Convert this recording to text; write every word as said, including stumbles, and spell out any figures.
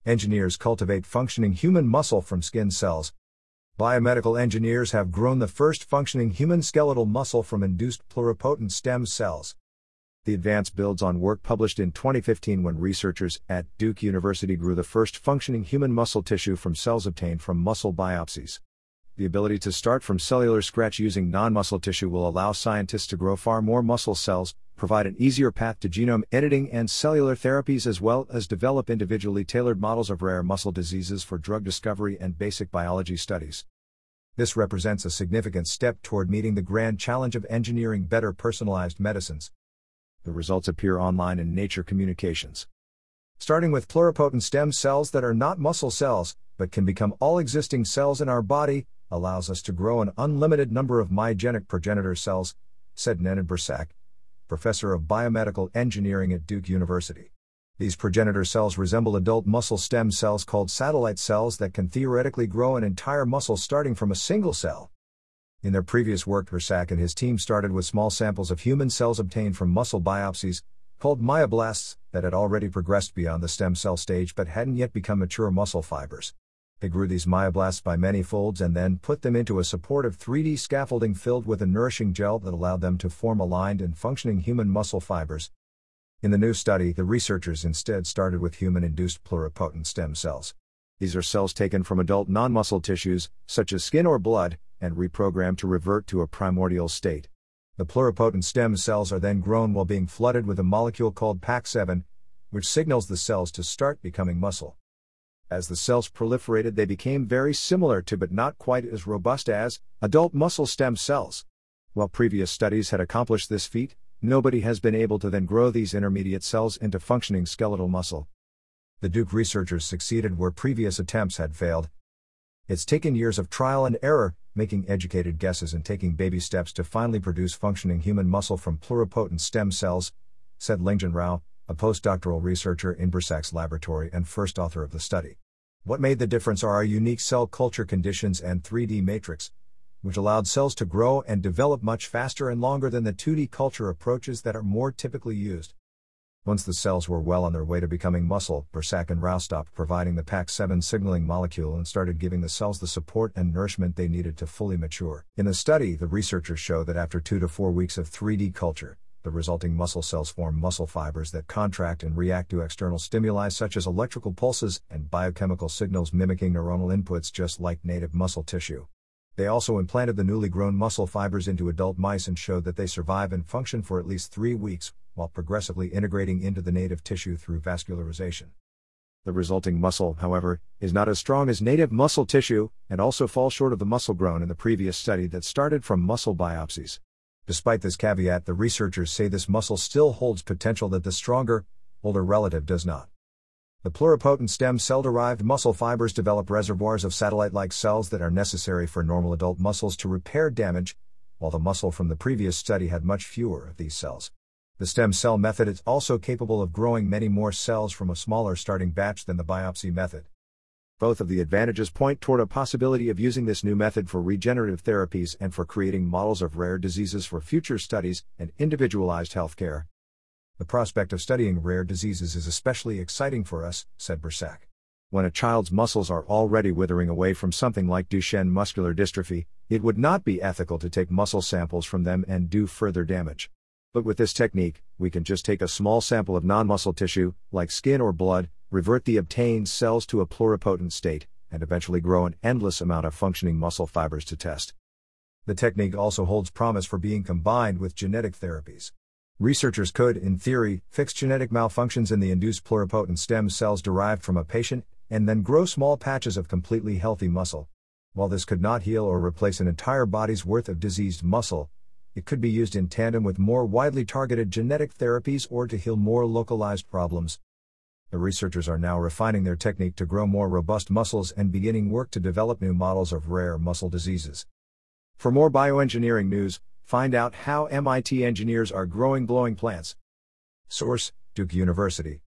Engineers cultivate functioning human muscle from skin cells. Biomedical engineers have grown the first functioning human skeletal muscle from induced pluripotent stem cells. The advance builds on work published in twenty fifteen when researchers at Duke University grew the first functioning human muscle tissue from cells obtained from muscle biopsies. The ability to start from cellular scratch using non-muscle tissue will allow scientists to grow far more muscle cells, provide an easier path to genome editing and cellular therapies, as well as develop individually tailored models of rare muscle diseases for drug discovery and basic biology studies. This represents a significant step toward meeting the grand challenge of engineering better personalized medicines. The results appear online in Nature Communications. Starting with pluripotent stem cells that are not muscle cells, but can become all existing cells in our body, allows us to grow an unlimited number of myogenic progenitor cells, said Nenad Bersak, professor of biomedical engineering at Duke University. These progenitor cells resemble adult muscle stem cells called satellite cells that can theoretically grow an entire muscle starting from a single cell. In their previous work, Bersak and his team started with small samples of human cells obtained from muscle biopsies, called myoblasts, that had already progressed beyond the stem cell stage but hadn't yet become mature muscle fibers. They grew these myoblasts by many folds and then put them into a supportive three D scaffolding filled with a nourishing gel that allowed them to form aligned and functioning human muscle fibers. In the new study, the researchers instead started with human-induced pluripotent stem cells. These are cells taken from adult non-muscle tissues, such as skin or blood, and reprogrammed to revert to a primordial state. The pluripotent stem cells are then grown while being flooded with a molecule called P A C seven, which signals the cells to start becoming muscle. As the cells proliferated, they became very similar to but not quite as robust as adult muscle stem cells. While previous studies had accomplished this feat, nobody has been able to then grow these intermediate cells into functioning skeletal muscle. The Duke researchers succeeded where previous attempts had failed. It's taken years of trial and error, making educated guesses and taking baby steps to finally produce functioning human muscle from pluripotent stem cells, said Lingjun Rao, a postdoctoral researcher in Bersak's laboratory and first author of the study. What made the difference are our unique cell culture conditions and three D matrix, which allowed cells to grow and develop much faster and longer than the two D culture approaches that are more typically used. Once the cells were well on their way to becoming muscle, Bersak and Rao stopped providing the P A C seven signaling molecule and started giving the cells the support and nourishment they needed to fully mature. In the study, the researchers show that after two to four weeks of three D culture, the resulting muscle cells form muscle fibers that contract and react to external stimuli such as electrical pulses and biochemical signals mimicking neuronal inputs just like native muscle tissue. They also implanted the newly grown muscle fibers into adult mice and showed that they survive and function for at least three weeks, while progressively integrating into the native tissue through vascularization. The resulting muscle, however, is not as strong as native muscle tissue, and also falls short of the muscle grown in the previous study that started from muscle biopsies. Despite this caveat, the researchers say this muscle still holds potential that the stronger, older relative does not. The pluripotent stem cell-derived muscle fibers develop reservoirs of satellite-like cells that are necessary for normal adult muscles to repair damage, while the muscle from the previous study had much fewer of these cells. The stem cell method is also capable of growing many more cells from a smaller starting batch than the biopsy method. Both of the advantages point toward a possibility of using this new method for regenerative therapies and for creating models of rare diseases for future studies and individualized healthcare. The prospect of studying rare diseases is especially exciting for us, said Bersak. When a child's muscles are already withering away from something like Duchenne muscular dystrophy, it would not be ethical to take muscle samples from them and do further damage. But with this technique, we can just take a small sample of non-muscle tissue, like skin or blood, revert the obtained cells to a pluripotent state, and eventually grow an endless amount of functioning muscle fibers to test. The technique also holds promise for being combined with genetic therapies. Researchers could, in theory, fix genetic malfunctions in the induced pluripotent stem cells derived from a patient, and then grow small patches of completely healthy muscle. While this could not heal or replace an entire body's worth of diseased muscle, it could be used in tandem with more widely targeted genetic therapies or to heal more localized problems. The researchers are now refining their technique to grow more robust muscles and beginning work to develop new models of rare muscle diseases. For more bioengineering news, find out how M I T engineers are growing glowing plants. Source: Duke University.